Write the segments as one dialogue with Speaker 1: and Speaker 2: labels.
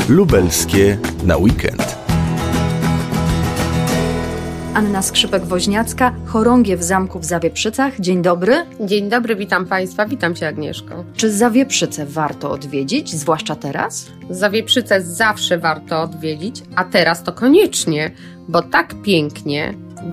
Speaker 1: Lubelskie na weekend.
Speaker 2: Anna Skrzypek-Woźniacka, chorągiew zamku w Zawieprzycach. Dzień dobry.
Speaker 3: Dzień dobry, witam Państwa, witam Cię, Agnieszko.
Speaker 2: Czy Zawieprzyce warto odwiedzić, zwłaszcza teraz?
Speaker 3: Zawieprzyce zawsze warto odwiedzić, a teraz to koniecznie, bo tak pięknie,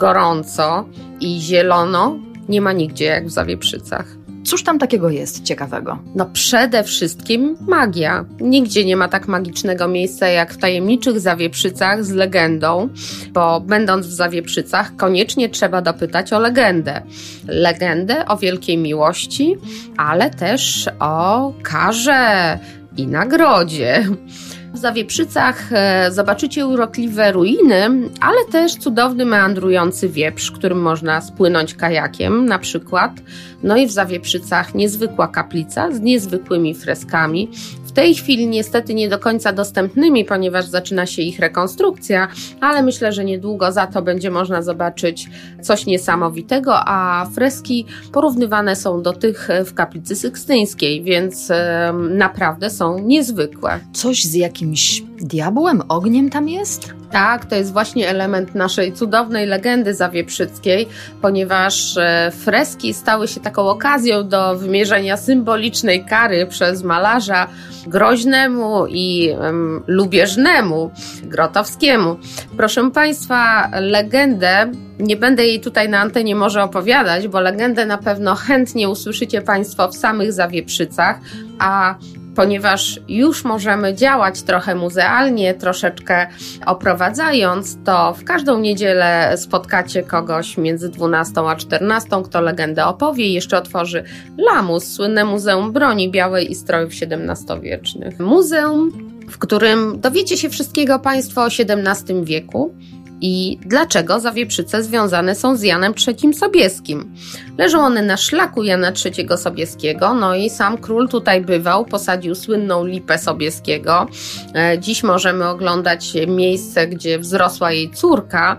Speaker 3: gorąco i zielono nie ma nigdzie jak w Zawieprzycach.
Speaker 2: Cóż tam takiego jest ciekawego?
Speaker 3: No przede wszystkim magia. Nigdzie nie ma tak magicznego miejsca jak w tajemniczych Zawieprzycach z legendą, bo będąc w Zawieprzycach koniecznie trzeba dopytać o legendę. Legendę o wielkiej miłości, ale też o karze i nagrodzie. W Zawieprzycach zobaczycie urokliwe ruiny, ale też cudowny meandrujący wieprz, którym można spłynąć kajakiem na przykład. No i w Zawieprzycach niezwykła kaplica z niezwykłymi freskami. W tej chwili niestety nie do końca dostępnymi, ponieważ zaczyna się ich rekonstrukcja, ale myślę, że niedługo za to będzie można zobaczyć coś niesamowitego, a freski porównywane są do tych w kaplicy sykstyńskiej, więc naprawdę są niezwykłe.
Speaker 2: Coś z jakimś diabłem, ogniem tam jest?
Speaker 3: Tak, to jest właśnie element naszej cudownej legendy zawieprzyckiej, ponieważ freski stały się taką okazją do wymierzenia symbolicznej kary przez malarza groźnemu i lubieżnemu, Grotowskiemu. Proszę Państwa, legendę, nie będę jej tutaj na antenie może opowiadać, bo legendę na pewno chętnie usłyszycie Państwo w samych Zawieprzycach, a ponieważ już możemy działać trochę muzealnie, troszeczkę oprowadzając, to w każdą niedzielę spotkacie kogoś między 12 a 14, kto legendę opowie i jeszcze otworzy Lamus, słynne Muzeum Broni Białej i Strojów XVII-wiecznych. Muzeum, w którym dowiecie się wszystkiego Państwo o XVII wieku, i dlaczego Zawieprzyce związane są z Janem III Sobieskim. Leżą one na szlaku Jana III Sobieskiego, no i sam król tutaj bywał, posadził słynną lipę Sobieskiego. Dziś możemy oglądać miejsce, gdzie wzrosła jej córka,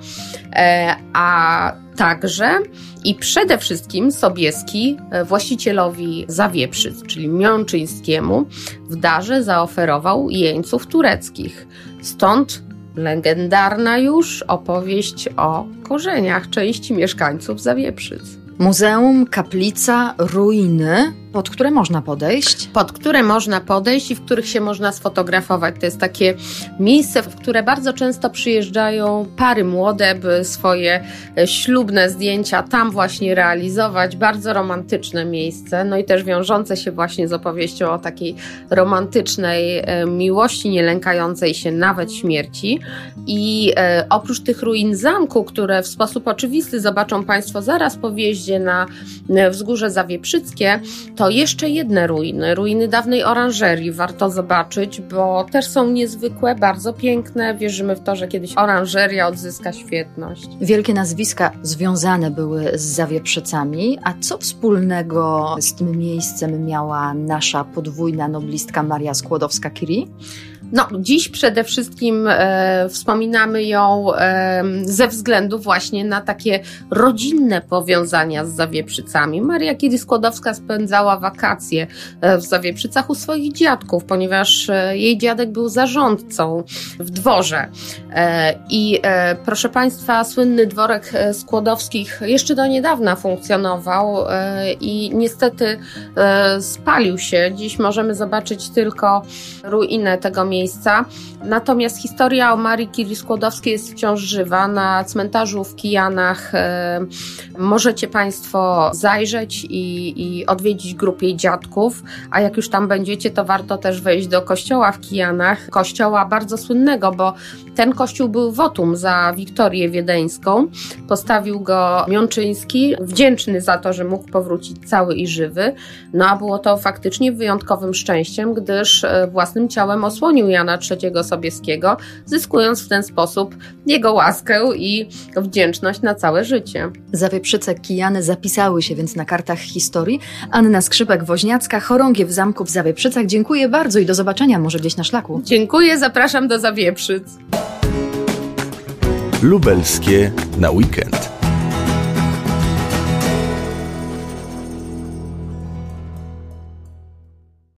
Speaker 3: a także i przede wszystkim Sobieski właścicielowi Zawieprzyc, czyli Miączyńskiemu, w darze zaoferował jeńców tureckich. Stąd legendarna już opowieść o korzeniach części mieszkańców Zawieprzyc.
Speaker 2: Muzeum, kaplica, ruiny, pod które można podejść?
Speaker 3: Pod które można podejść i w których się można sfotografować. To jest takie miejsce, w które bardzo często przyjeżdżają pary młode, by swoje ślubne zdjęcia tam właśnie realizować. Bardzo romantyczne miejsce, no i też wiążące się właśnie z opowieścią o takiej romantycznej miłości, nie lękającej się nawet śmierci. I oprócz tych ruin zamku, które w sposób oczywisty zobaczą Państwo zaraz po wjeździe na wzgórze Zawieprzyckie, to jeszcze jedne ruiny dawnej oranżerii warto zobaczyć, bo też są niezwykłe, bardzo piękne. Wierzymy w to, że kiedyś oranżeria odzyska świetność.
Speaker 2: Wielkie nazwiska związane były z Zawieprzycami, a co wspólnego z tym miejscem miała nasza podwójna noblistka Maria Skłodowska-Curie?
Speaker 3: No, dziś przede wszystkim wspominamy ją ze względu właśnie na takie rodzinne powiązania z Zawieprzycami. Maria Curie-Skłodowska spędzała wakacje w Zawieprzycach u swoich dziadków, ponieważ jej dziadek był zarządcą w dworze. I proszę Państwa, słynny dworek Skłodowskich jeszcze do niedawna funkcjonował i niestety spalił się. Dziś możemy zobaczyć tylko ruinę tego miejsca. Natomiast historia o Marii Curie-Skłodowskiej jest wciąż żywa. Na cmentarzu w Kijanach możecie Państwo zajrzeć i odwiedzić grupę jej dziadków, a jak już tam będziecie, to warto też wejść do kościoła w Kijanach. Kościoła bardzo słynnego, bo ten kościół był wotum za Wiktorię Wiedeńską. Postawił go Miączyński, wdzięczny za to, że mógł powrócić cały i żywy. No a było to faktycznie wyjątkowym szczęściem, gdyż własnym ciałem osłonił Jana III Sobieskiego, zyskując w ten sposób jego łaskę i wdzięczność na całe życie.
Speaker 2: Zawieprzyce, Kijany zapisały się więc na kartach historii. Anna Skrzypek-Woźniacka, chorągiew zamku w Zawieprzycach. Dziękuję bardzo i do zobaczenia może gdzieś na szlaku.
Speaker 3: Dziękuję, zapraszam do Zawieprzyc.
Speaker 1: Lubelskie na weekend.